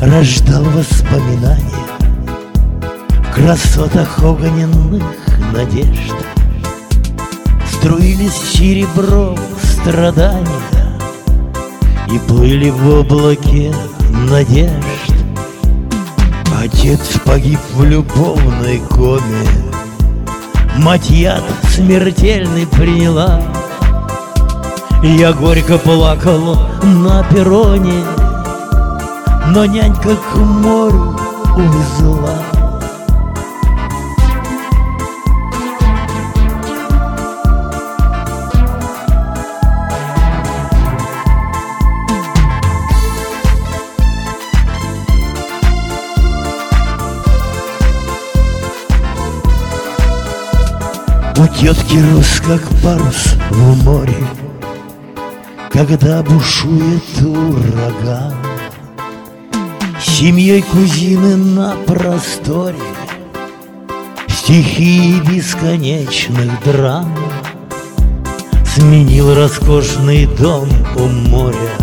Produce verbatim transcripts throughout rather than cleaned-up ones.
рождал воспоминания в красотах огненных надежд. Струились серебром страдания и плыли в облаке надежд. Отец погиб в любовной коме, мать яд смертельный приняла. Я горько плакал на перроне, но нянька к морю увезла. У тетки рос, как парус в море, когда бушует ураган. Семьей кузины на просторе стихии бесконечных драм сменил роскошный дом у моря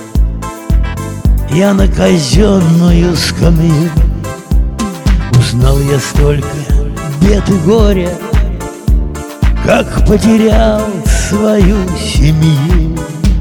я на казенную скамью. Узнал я столько бед и горя, как потерял свою семью.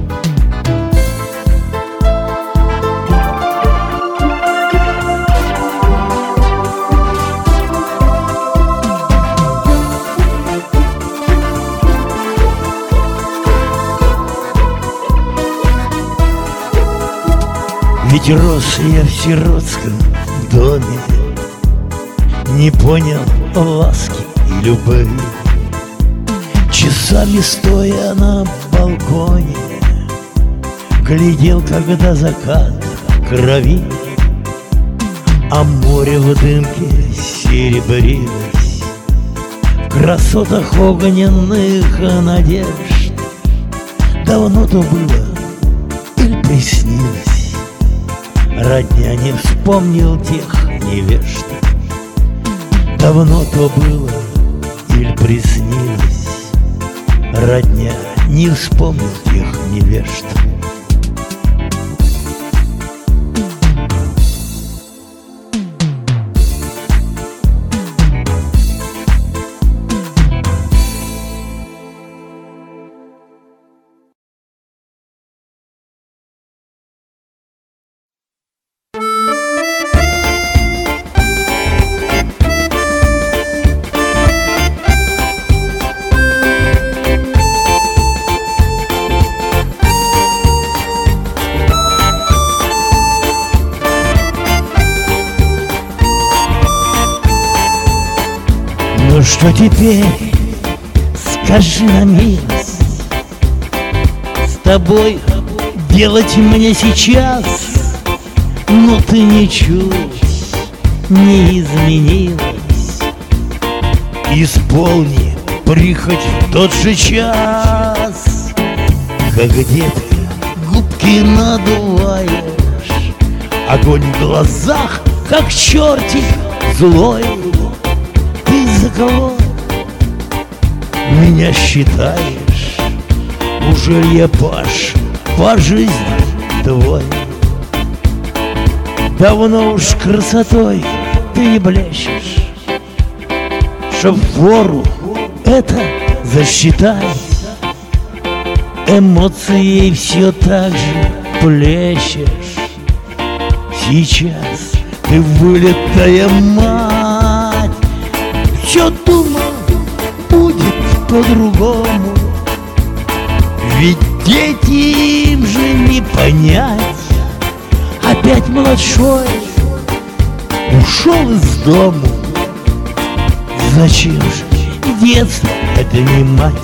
Ведь рос я в сиротском доме, не понял ласки и любви. Часами стоя на балконе глядел, когда закат крови, а море в дымке серебрилось в красотах огненных надежд. Давно то было или приснилось, родня не вспомнил тех невежд. Давно то было или приснилось, родня не вспомнил тех невежд. Ну что теперь, скажи на милость, с тобой делать мне сейчас? Ну ты ничуть не изменилась. Исполни прихоть в тот же час, как детка губки надуваешь, огонь в глазах, как чертик злой. Ты за кого меня считаешь? Ужель я паш по жизни твой? Давно уж красотой ты не блещешь, чтоб вору это засчитать. Эмоцией все так же плещешь. Сейчас ты вылитая мать, все думал, будет по-другому. Ведь дети им же не понять. Опять младшой ушел из дому. Зачем же детство это не мать?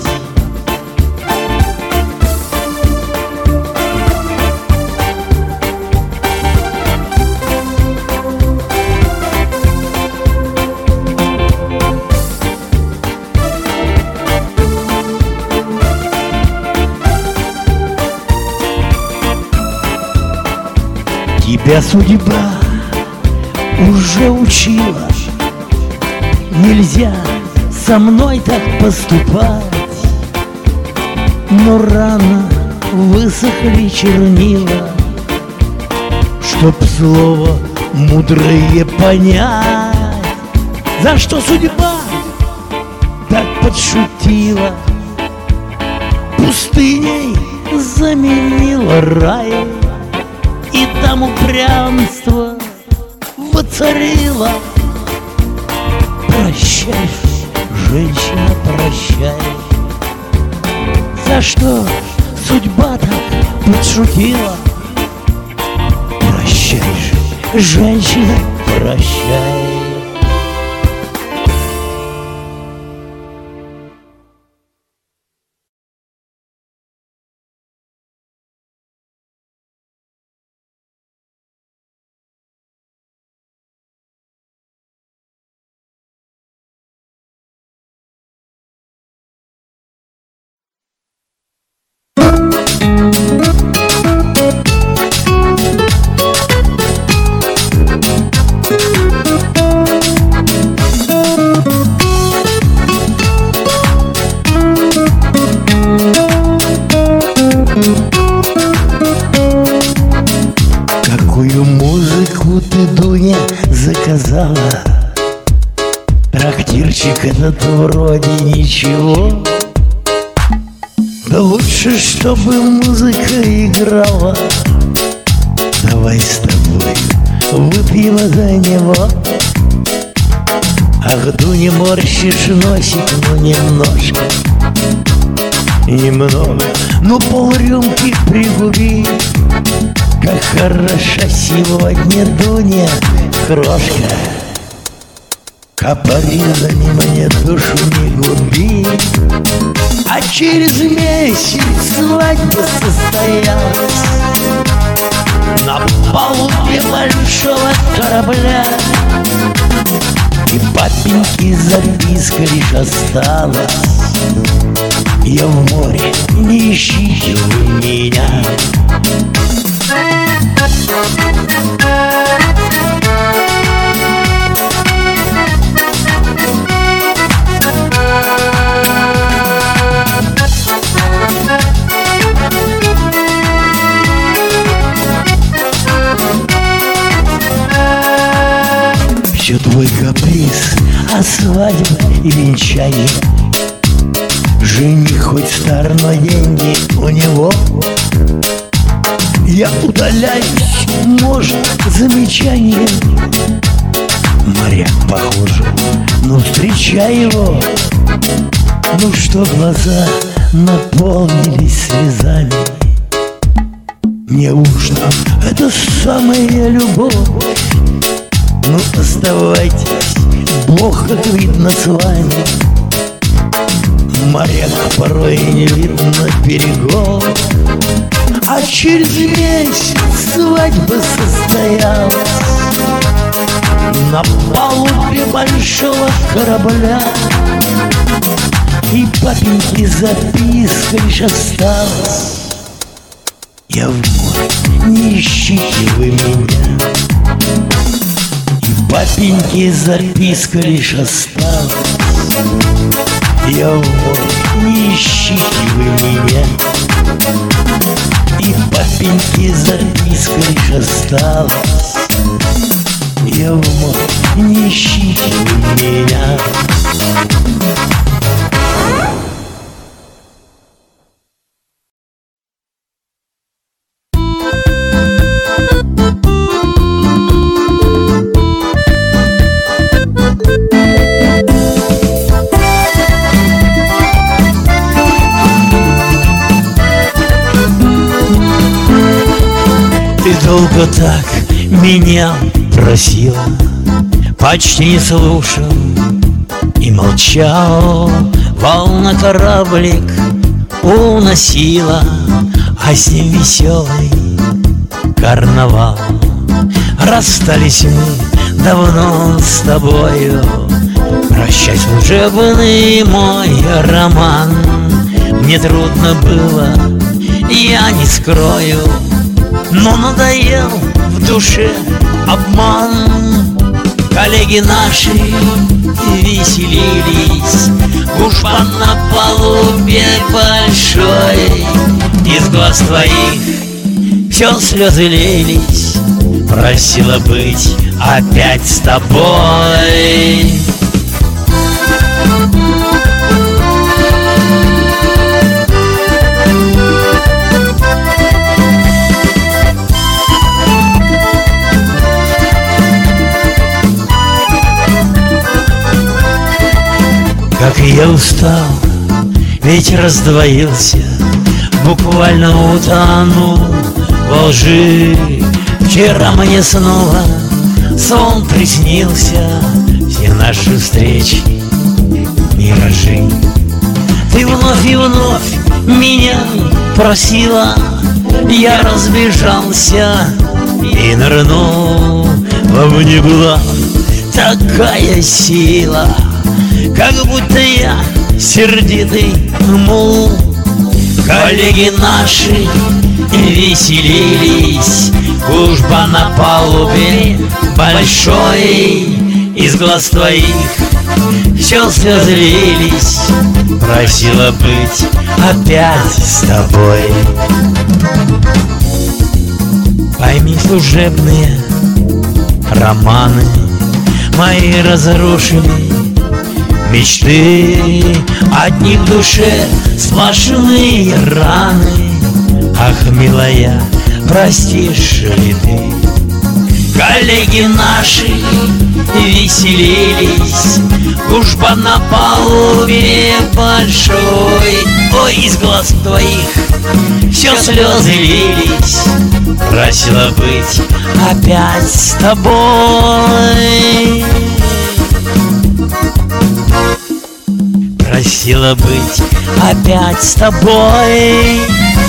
Тебя судьба уже учила, нельзя со мной так поступать. Но рано высохли чернила, чтоб слово мудрые понять, за что судьба так подшутила, пустыней заменила рай, и там упрямство воцарило. Прощай, женщина, прощай, за что судьба так подшутила. Прощай, женщина, прощай. Какую музыку ты, Дуня, заказала? Трактирчик этот вроде ничего. Да лучше, чтобы музыка играла. Давай с тобой выпьем за него. Ах, Дуня, морщишь носик, ну немножко, немного, ну полрюмки пригуби. Как хороша сегодня, Дуня, крошка, капоризами мне душу не губи. А через месяц свадьба состоялась на палубе большого корабля, и папеньки записка лишь осталась: я в море, не ищите вы меня. Все твой каприз, а свадьба и венчание. Жених хоть стар, но деньги у него. Я удаляюсь, может, замечание. Моряк, похоже, ну встречай его. Ну что, глаза наполнились слезами? Неужто это самая любовь? Ну оставайтесь, Бог, как видно, с вами. Моряк порой не видно берегов, а через месяц свадьба состоялась на палубе большого корабля, и папеньки записка лишь осталась: я в море, не ищите вы меня. И папеньки записка лишь осталась: я в море, не ищите вы меня. И папеньки записка лишь осталась: я в море, не ищите вы меня. Ты долго так меня просила, почти не слушал и молчал. Волна кораблик уносила, а с ним веселый карнавал. Расстались мы давно с тобою, прощай, служебный мой роман. Мне трудно было, я не скрою, но надоел в душе обман. Коллеги наши веселились, гушпан на палубе большой. Из глаз твоих все слезы лились, просила быть опять с тобой. Как я устал, ведь раздвоился, буквально утонул во лжи. Вчера мне снова сон приснился, все наши встречи миражи. Ты вновь и вновь меня просила, я разбежался и нырнул. Во мне была такая сила, как будто я сердитый мул. Коллеги наши веселились, служба на палубе большой. Из глаз твоих все слезы лились, просила быть опять с тобой. Пойми, служебные романы мои разрушили мечты, одни в душе сплошные раны. Ах, милая, простишь ли ты? Коллеги наши веселились, служба на палубе большой. Ой, из глаз твоих все слезы лились, просила быть опять с тобой. Просила быть опять с тобой.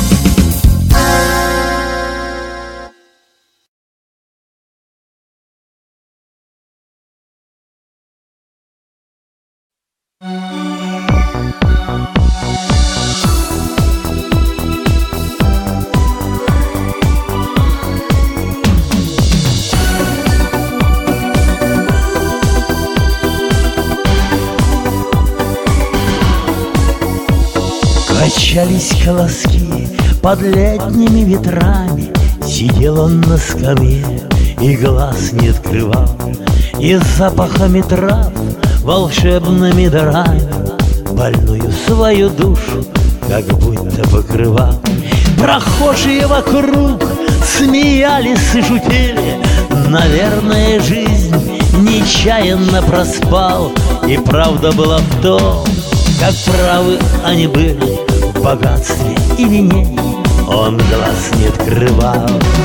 Качались колоски под летними ветрами, сидел он на скамье и глаз не открывал, и запахами трав, волшебными дарами больную свою душу как будто покрывал. Прохожие вокруг смеялись и шутили, наверное, жизнь нечаянно проспал. И правда была в том, как правы они были, в богатстве и вине он глаз не открывал.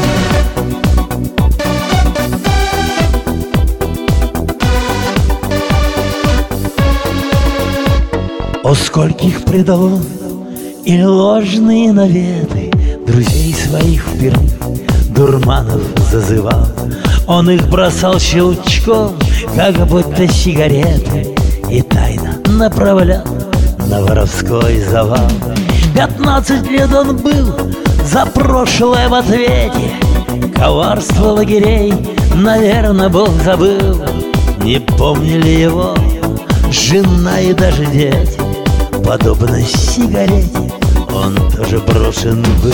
О, скольких предал он и ложные наветы, друзей своих впервые дурманов зазывал. Он их бросал щелчком, как будто сигареты, и тайно направлял на воровской завал. Пятнадцать лет он был за прошлое в ответе, коварство лагерей, наверное, Бог забыл. Не помнили его жена и даже дети, подобно сигарете он тоже брошен был.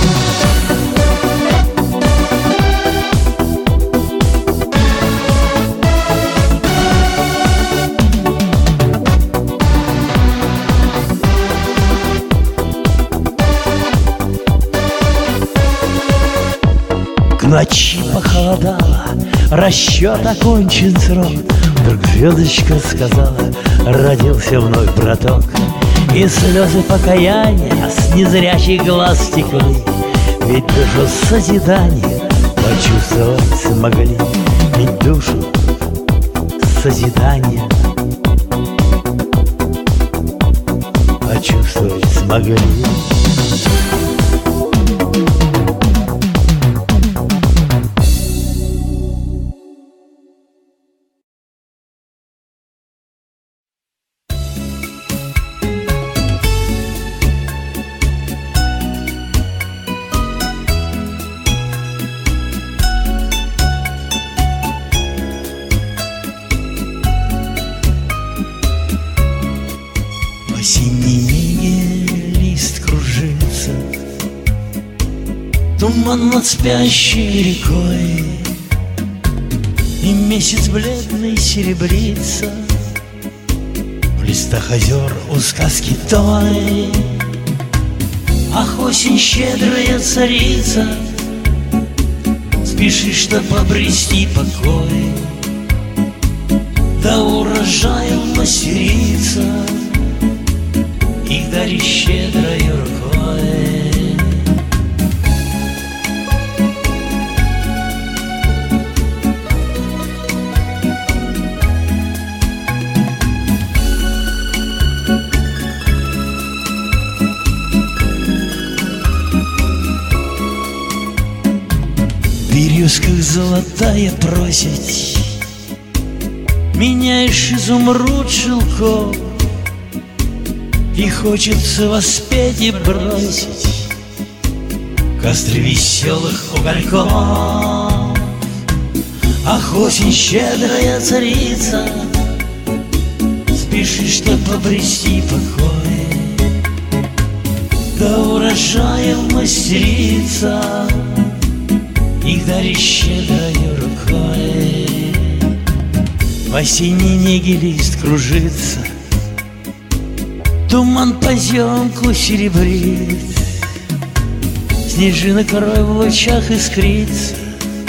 К ночи похолодало, расчет окончен срок. Вдруг звездочка сказала: родился вновь браток. И слезы покаяния с незрячих глаз стекли, ведь душу созидания почувствовать смогли. Ведь душу созидания почувствовать смогли. Туман над спящей рекой, и месяц бледный серебрится в листах озер у сказки той. Ах, осень щедрая царица, спешишь, чтоб обрести покой, да урожаю мастерица их дарит щедрой рукой. В бирюзках золотая просить, меняешь изумруд шелков, и хочется воспеть и бросить костры веселых угольков. Ах, осень щедрая царица, спеши, чтоб обрести покой, да урожаем мастерица их дарит щедрой рукой. В осенней неге лист кружится, туман поземку серебрит, снежинок рой в лучах искрится,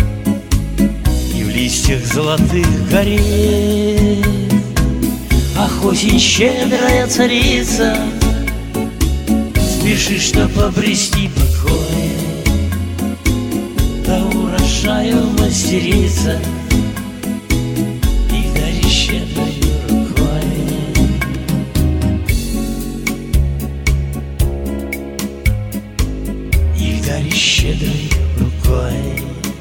и в листьях золотых горит. Ах, осень щедрая царица, спеши, чтоб обрести покой, да урожаю мастерица их дарит щедрой рукой. Их дарит щедрой рукой.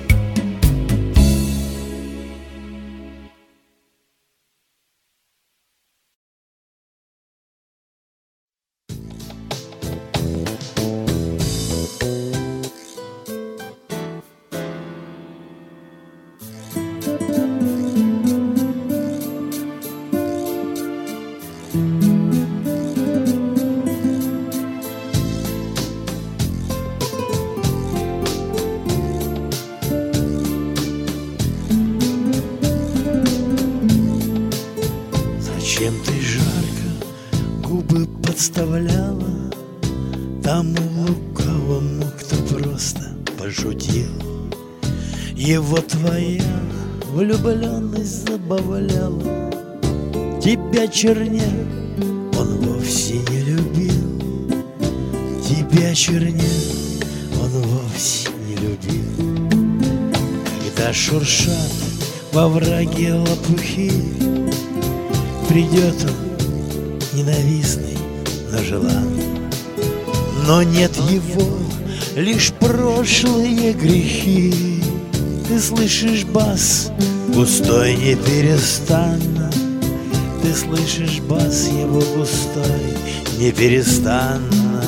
Зачем ты жарко губы подставляла тому лукавому, кто просто пошутил? Его твоя влюбленность забавляла, тебя, черня, он вовсе не любил. Тебя, черня, он вовсе не любил. Когда шуршат во враге лопухи, придет он ненавистный, но желанный. Но нет его, лишь прошлые грехи. Ты слышишь бас густой неперестанно, ты слышишь бас его густой неперестанно.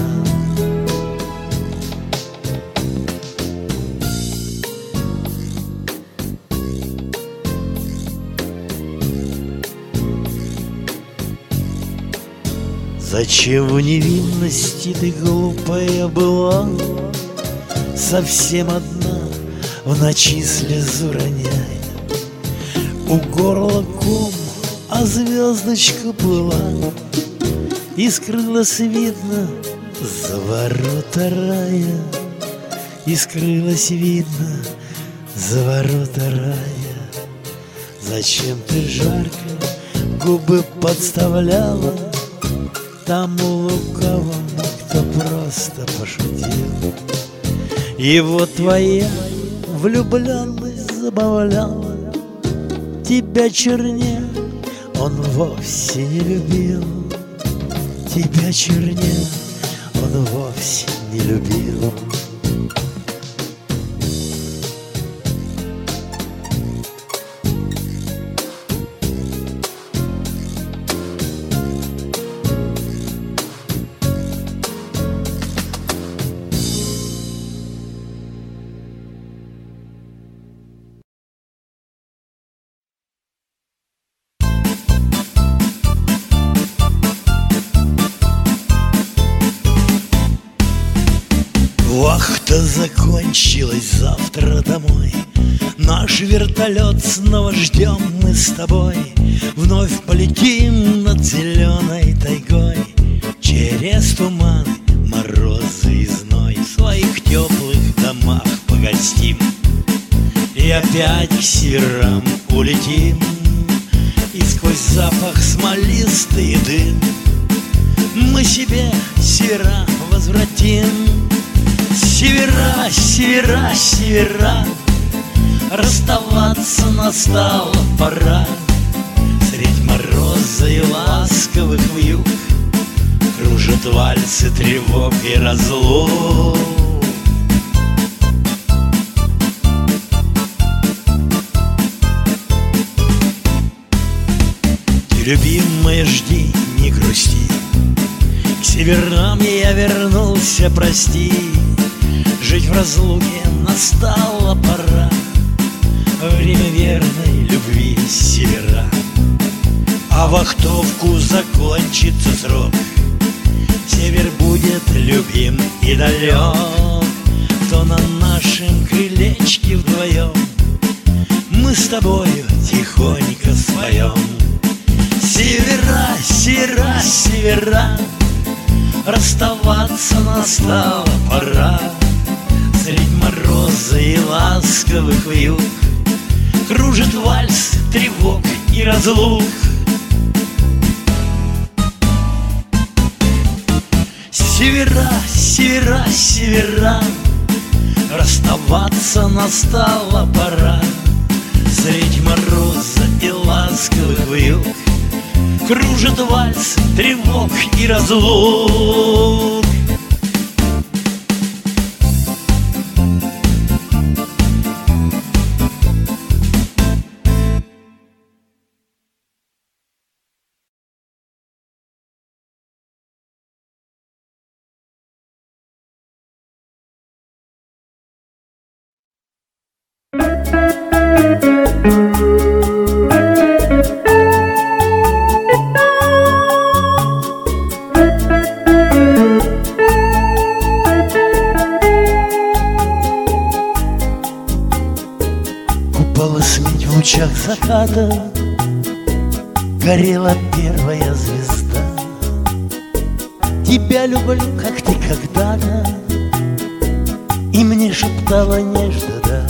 Зачем в невинности ты глупая была, совсем одна в ночи слезу роняя? У горла ком, а звездочка была, и скрылась, видно, за ворота рая. И скрылась, видно, за ворота рая. Зачем ты жарко губы подставляла тому лукавому, кто просто пошутил? Его твоя влюбленность забавляла, тебя, черня, он вовсе не любил. Тебя, черня, он вовсе не любил. Вахта закончилась, завтра домой. Наш вертолет снова ждем мы с тобой. Вновь полетим над зеленой тайгой, через туманы, морозы и зной. В своих теплых домах погостим и опять к северам улетим. И сквозь запах смолистый дым мы себе севера возвратим. Севера, севера, севера, расставаться настала пора. Средь мороза и ласковых вьюг кружат вальсы тревог и разлук. Ты, любимая, жди, не грусти, к северам я вернулся, прости. Жить в разлуке настала пора, время верной любви севера. А вахтовку закончится срок, север будет любим и далек. То на нашем крылечке вдвоем мы с тобою тихонько споем. Севера, севера, севера, расставаться настала пора. Средь мороза и ласковых вьюг кружит вальс тревог и разлук. Севера, севера, севера, расставаться настала пора. Средь мороза и ласковых вьюг кружит вальс тревог и разлук. Купалась медь в лучах заката, горела первая звезда. Тебя люблю, как ты когда-то, и мне шептала нежно, да.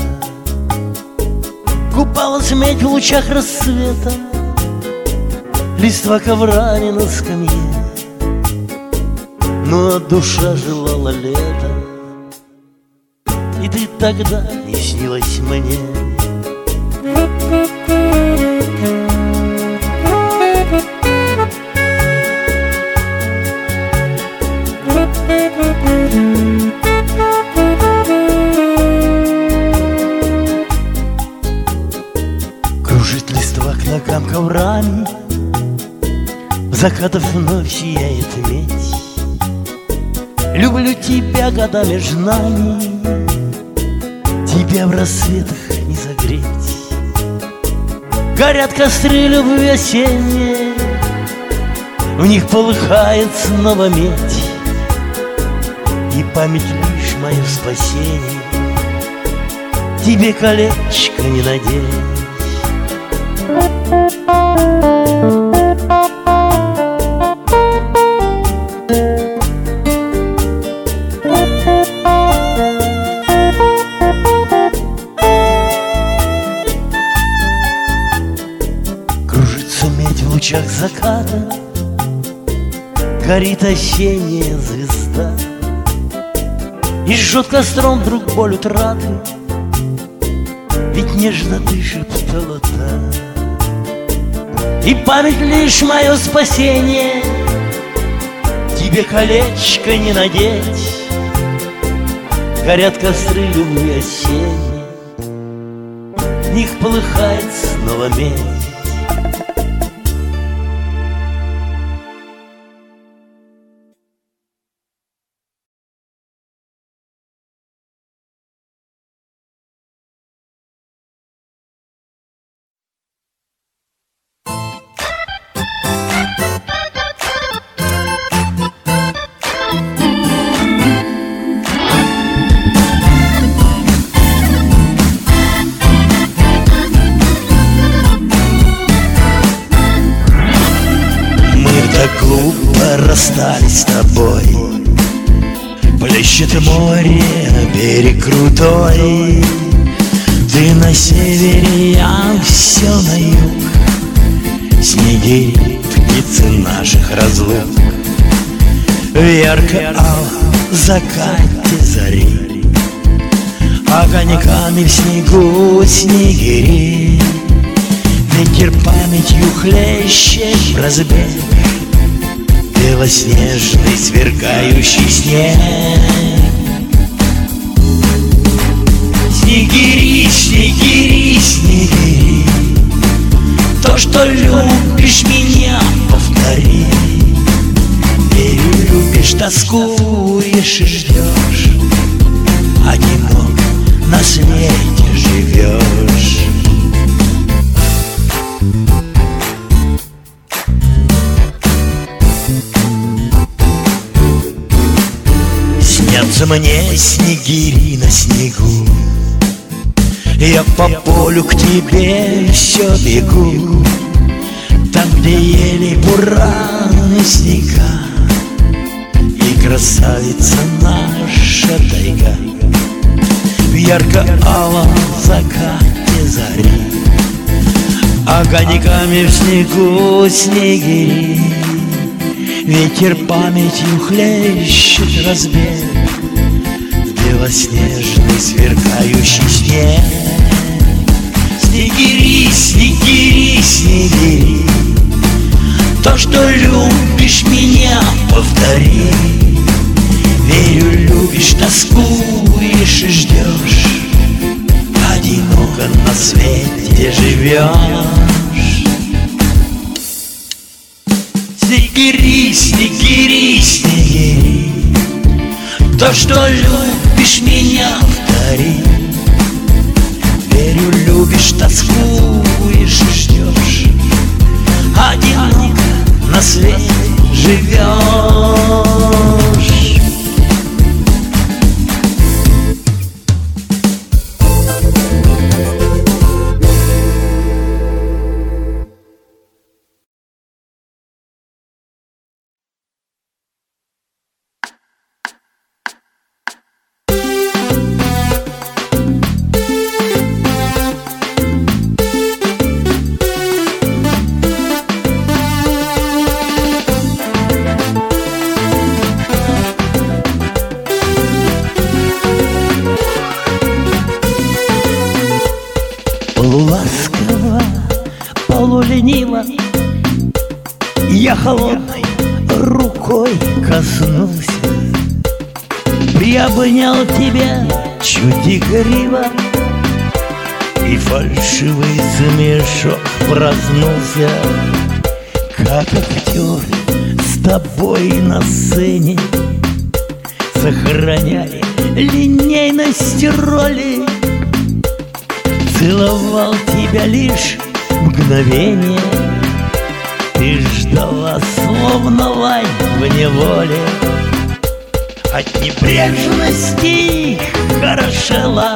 Купалась медь в лучах рассвета, листва коврами на скамье, но душа желала лета, и ты тогда не снилась мне. Кружит листва к ногам коврами, закатов вновь сияет медь. Люблю тебя, года между нами, тебя в рассветах не загреть. Горят костры любви осенние, в них полыхает снова медь. И память лишь мое спасение, тебе колечко не надеть. Кружится медь в лучах заката, горит осенняя звезда, и жжет костром вдруг боль утраты, ведь нежно ты шептала да. И память лишь мое спасение, тебе колечко не надеть. Горят костры любви осенние, в них полыхает снова медь. расстались с тобой. Плещет море, берег крутой. Ты на севере, я все на юг. Снегири, птицы наших разлук. В ярко-алом закате зари огоньками в снегу снегири. Ветер памятью хлещет в разбег, белоснежный сверкающий снег. Снегири, снегири, снегири, то, что любишь меня, повтори. Верю, любишь, тоскуешь и ждешь, одинок на свете живешь. Снятся мне снегири на снегу, я по полю к тебе все бегу. Там, где ели бураны снега, и красавица наша тайга. В ярко-алом закате зари огоньками в снегу снегири. Ветер памятью хлещет разбег, белоснежный сверкающий снег. Снегири, снегири, снегири, то, что любишь меня, повтори. Верю, любишь, тоскуешь и ждешь, одиноко на свете живешь. Снегири, снегири, снегири, то, что любишь меня, повтори. Верю, любишь, тоскуешь и ждешь, одиноко на свете живешь. Полуласково, полулениво я холодной рукой коснулся, приобнял тебя чуть игриво, и фальшивый смешок проснулся. Как актер с тобой на сцене сохраняли линейность роли. Целовал тебя лишь мгновение, ты ждала, словно лань в неволе. От небрежности хорошела,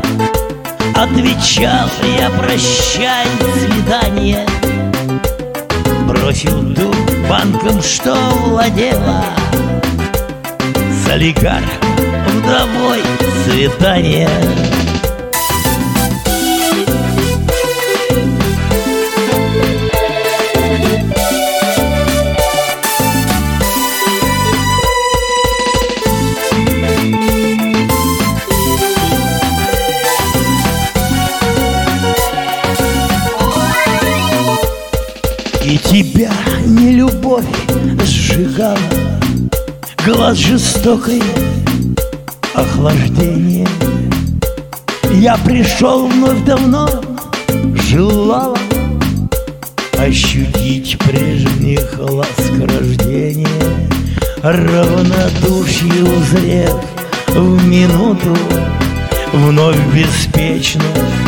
отвечал я прощай, свидание. Бросил дух банком, что владела, с олигархом вдовой свидание. И тебя не любовь сжигала, глаз жестокой охлаждение. Я пришел вновь давно, желала ощутить прежних ласк рождения. Равнодушие узрев в минуту, вновь беспечно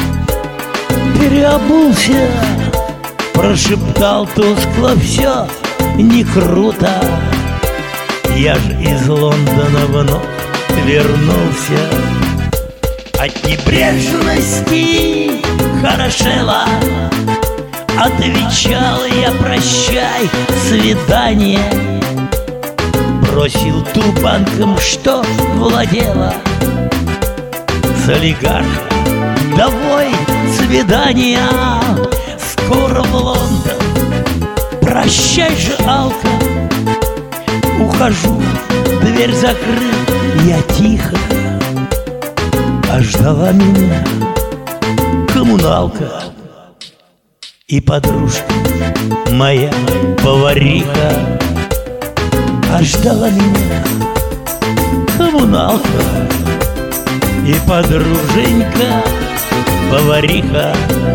переобулся. Прошептал тускло: все не круто. Я ж из Лондона вновь вернулся. От небрежности хорошела, отвечал я прощай, свидание. бросил ту банком, что владела. С олигархом давай свидания, скоро в Лондон. Прощай же, Алка, ухожу, дверь закрыта. Я тихо, а ждала меня коммуналка и подружка моя повариха. А ждала меня коммуналка и подруженька повариха.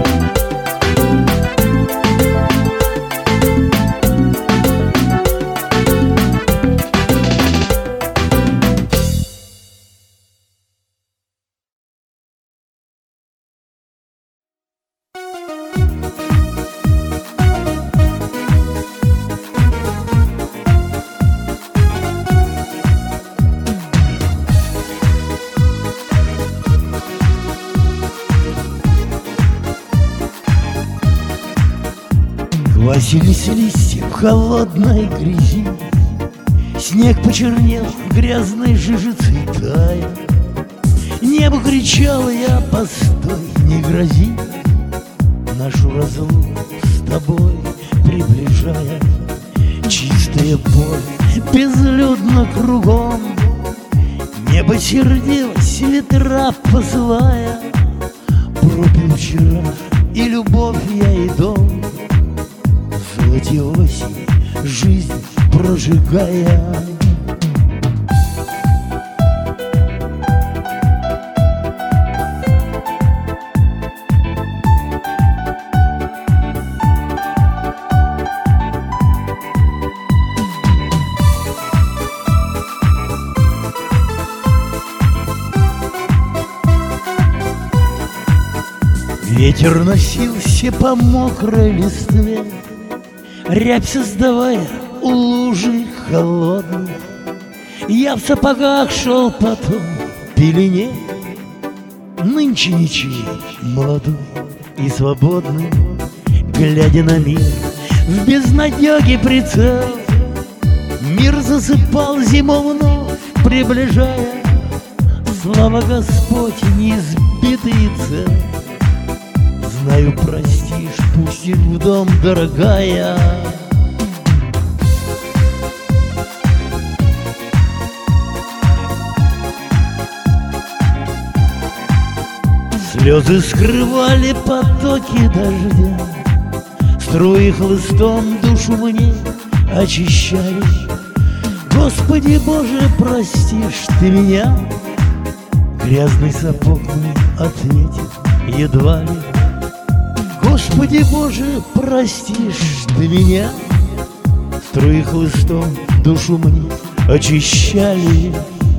Квасились листья в холодной грязи, снег почернел грязной жижицей тая. Небо кричало я: постой, не грози, нашу разлуку с тобой приближая. Чистое поле, безлюдно кругом, небо сердилось, ветра посылая. Пропил вчера и любовь я, и дом, в золоте осени жизнь прожигая. Ветер носился по мокрой листве, рябь создавая у лужи холодной. Я в сапогах шел потом в пелене, нынче ничей, молодой и свободный, глядя на мир в безнадеге прицел. Мир засыпал зиму вновь, приближая. Слава Господь, неизбитый и цел. Знаю, простишь, пустишь в дом, дорогая. Слезы скрывали потоки дождя, струи хлыстом душу мне очищали. Господи Боже, простишь ты меня? Грязный сапог мне ответил едва ли. Господи Боже, простишь ты меня? Струи хлыстом душу мне очищали.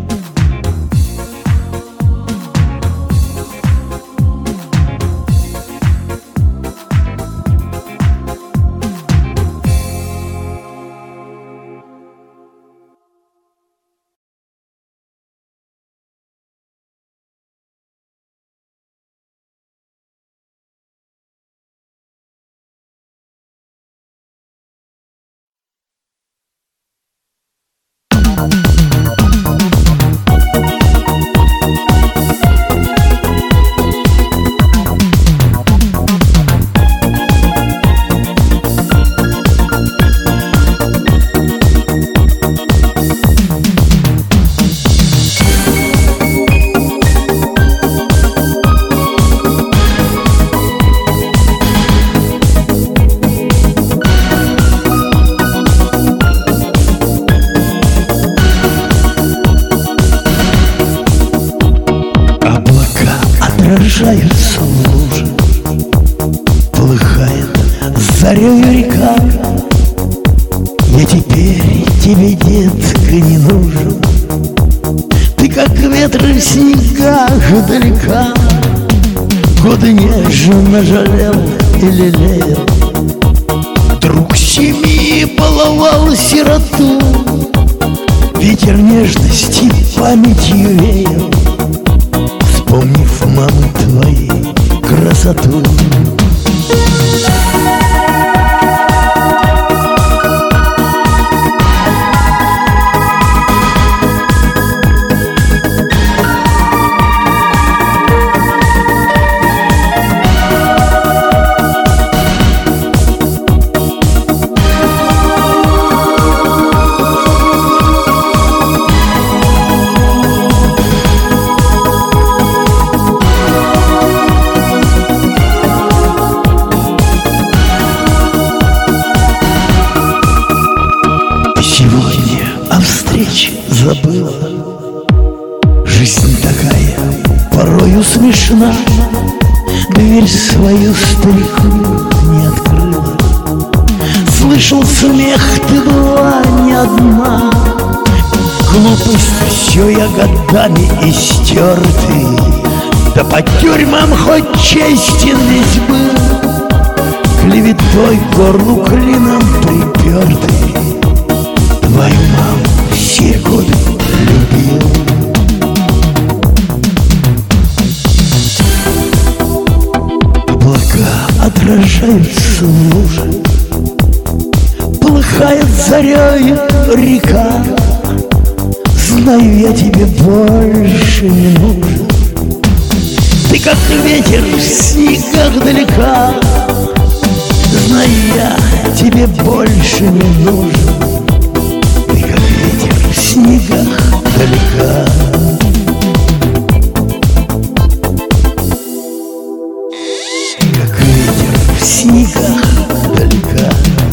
Отражаются в луже, полыхает зарею река. Я теперь тебе, детка, не нужен. Ты как ветер в снегах далека. Годы нежно жалел и лелеял, друг семьи баловал сироту. Ветер нежности памятью веял, вспомнив мамы твоей красоту. встреч забыла. Жизнь такая порою смешна, дверь свою старику не открыла. Слышал смех, ты была не одна. Глупость все я годами истертый, да по тюрьмам хоть честен весь был. Клеветой горлу клином припертый, твою маму все годы любил. Облака отражаются в луже, полыхает зарей река. Знаю, я тебе больше не нужен. Ты как ветер в снегах далека. Знаю, я тебе больше не нужен. Ты как ветер в снегах далека. Как ветер в снегах далека.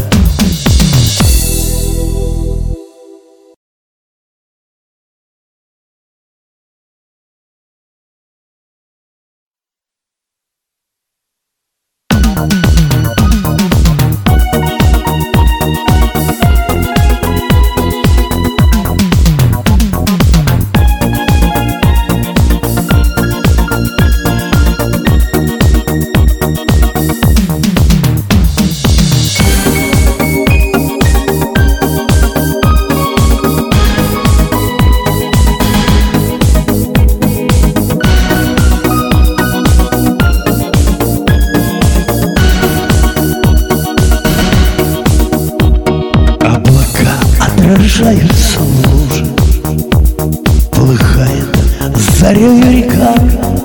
Отражаются в луже, полыхает зарею река.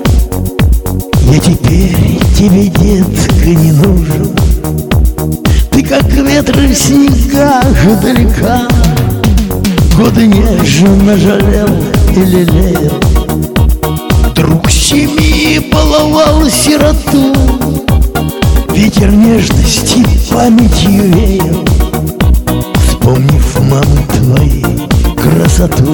Я теперь тебе, детка, не нужен. Ты как ветер в снегах далека. Годы нежно жалел и лелеял, друг семьи баловал сироту. Ветер нежности памятью веял, вспомнив мамы твои красоту.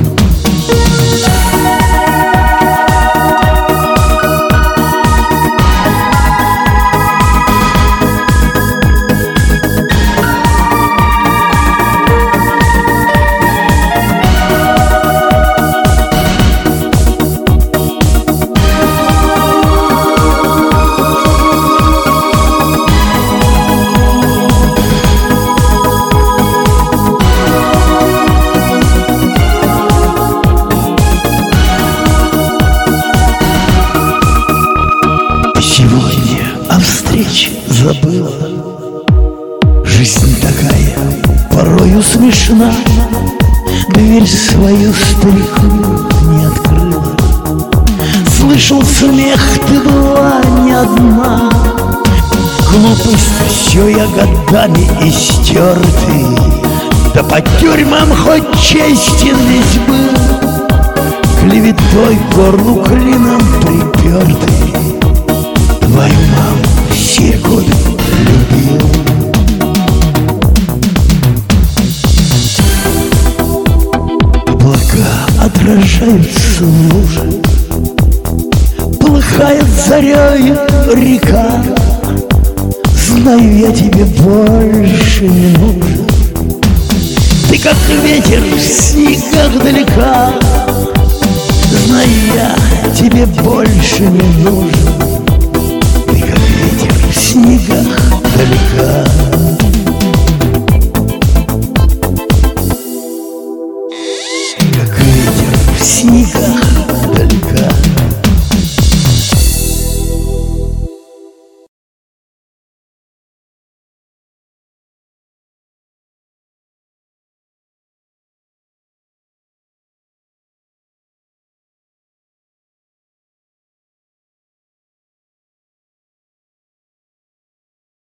Сегодня о встрече забыла. Жизнь такая порою смешна, дверь свою старику не открыла. Слышал смех, ты была не одна. Глупость все я годами истертый, да по тюрьмам хоть честен весь был. Клеветой горлу клином припертый, твою маму все годы любил. Облака отражаются в луже, полыхает зарей река. Знаю, я тебе больше не нужен. Ты как ветер в снегах далека. Знаю, я тебе больше не нужен. Ты как ветер в снегах далека.